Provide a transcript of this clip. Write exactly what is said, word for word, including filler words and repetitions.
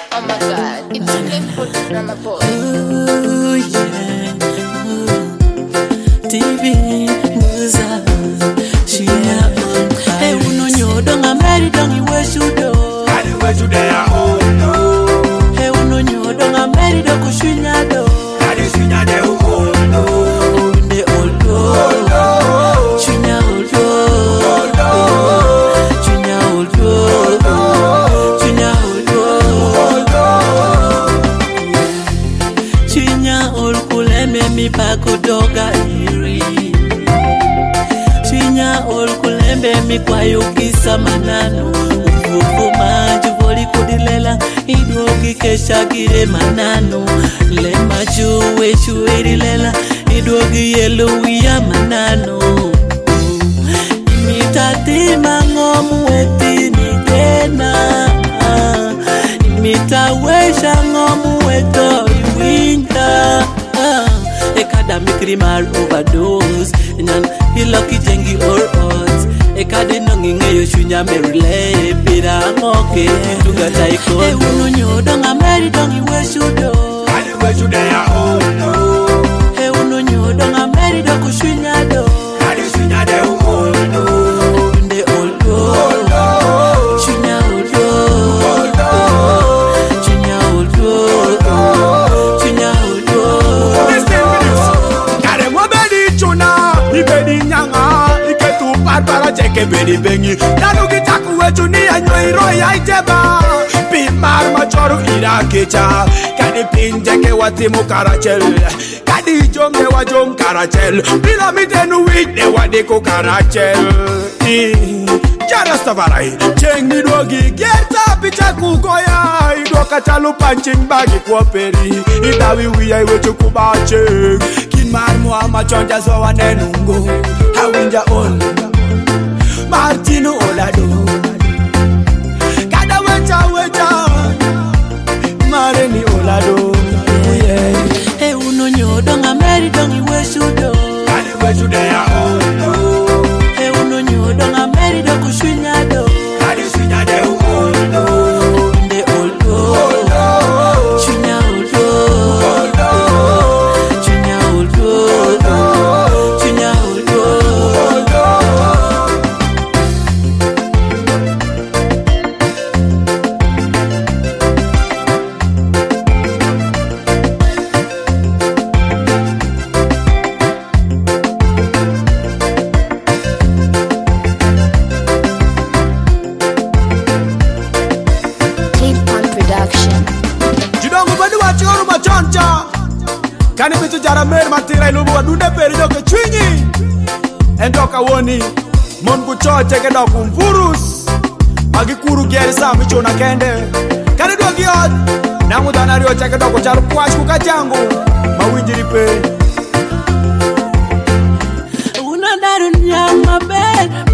Oh my God, it's really good from my boy. Ooh, yeah. Ooh. T V, Musa, she a on. Hey, uno nyodo ngameri dongi weshudo. Kani weshude ya ono. Hey, uno nyodo ngameri do kushinya do. Kani shinya de ono. Unde oldo. Shinya oldo. Shinya oldo. Shinya oldo. Shinya olkuleme mi bakudoga iri. Shinya olkulembe mi kwayukisa manano. Uvuvu manju voli kudilela idwogi kesha gire manano. Lema juwe chuiri lela idwogi yelu ya manano. Imitati mangomu weti ni tena. Imitawesha ngomu weto iwinda. Ekada mikrimar overdose Nyan hiloki jengi or odds Ekade nonginge yo shunya merile Pira ngoke Tuga taiko E uno nyodo nga meri dongi weshudo Kani weshude ya ono. E uno nyodo nga meri do kushunya do Kani shinya de ono. Unde oldo Shunya oldo Shunya oldo Shunya oldo Listen to this. Kare mo bedi chuna, ibedi nyanga, iketu parpara cheke bedi bengi. Nanu kitaku wetu ni anyo iro ya iteba. Pimar machoru ira kecha, kadi pinje ke watimu karachel, kadi jonge wa jong karachel, bila mitenu wide wadiko karachel. Jarastavarai, cheng ni dogi, geta picha kugoya, idoka chalu punching bagi kwa peri, idawi wiya iwe chukuba cheng, kin marmu ama chonja sowa nenungo, hawinja on, Martino Olado, kada wecha wecha, mareni Olado, yeah. E uno nyodo nga meri dongi weshudo Kani weshude ya ono. E uno nyodo nga meri do kushinya do Kani shinya de ono. Unde oldo Shinya oldo Shinya oldo Shinya oldo Keep on production. Jidongo badu wa choro machoncha. Kani bitu jara mer matira ilubu wa dunde peri doke chwinyi. Endoka woni. Mon kuchoche ke doku mfurus. Magikuru geri saa michona kende. Kani doki od. Namu danario cheke doku charu kwash kukajangu. Mawinjiri pe. Una daru nyama bed